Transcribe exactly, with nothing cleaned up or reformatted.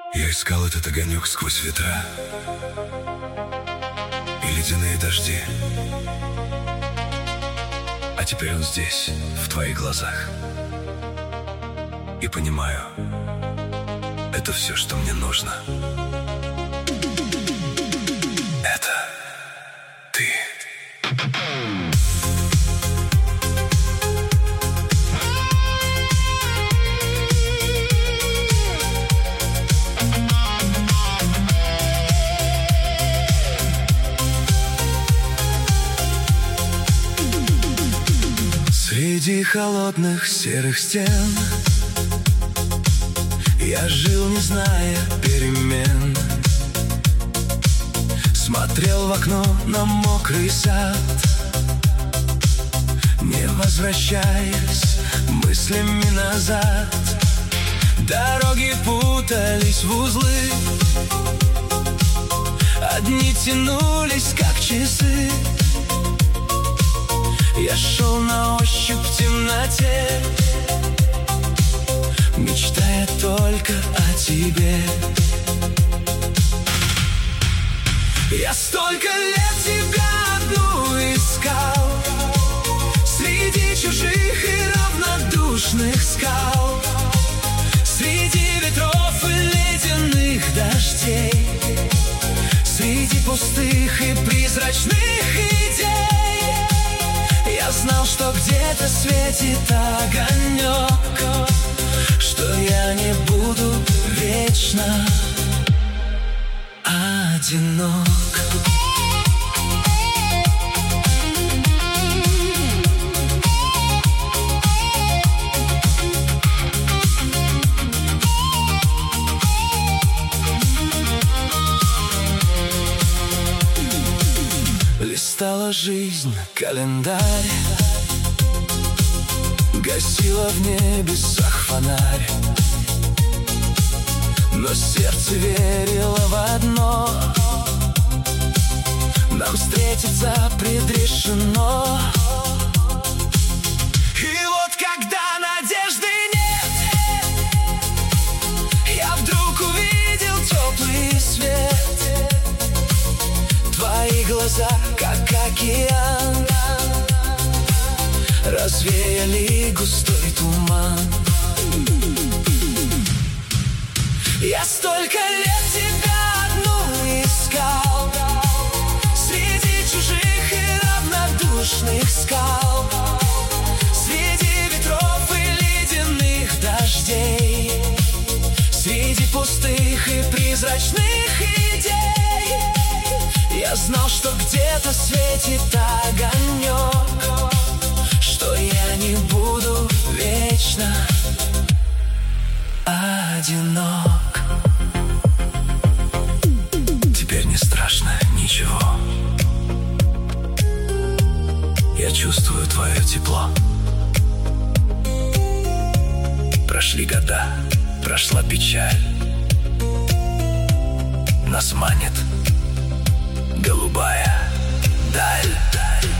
Я искал этот огонек сквозь ветра и ледяные дожди. А теперь он здесь, в твоих глазах. И понимаю, это все, что мне нужно. Это ты. Среди холодных серых стен я жил, не зная перемен. Смотрел в окно на мокрый сад, не возвращаясь мыслями назад. Дороги путались в узлы, одни тянулись, как часы. Я шел на ощупь в темноте, мечтая только о тебе. Я столько лет тебя одну искал, среди чужих и равнодушных скал, среди ветров и ледяных дождей, среди пустых и призрачных идей. Я знал, что где-то светит огонек, что я не буду вечно одинок. Листала жизнь календарь, гасила в небесах фонарь, но сердце верило в одно: нам встретиться предрешено. И вот когда надежды нет, я вдруг увидел теплый свет. Твои глаза, как океан, развеяли густой туман. Я столько лет тебя одну искал, среди чужих и равнодушных скал, среди ветров и ледяных дождей, среди пустых и призрачных идей. Я знал, что где-то светит огонек, что я не буду вечно одинок. Теперь не страшно ничего, я чувствую твое тепло. Прошли года, прошла печаль, нас манит голубая даль.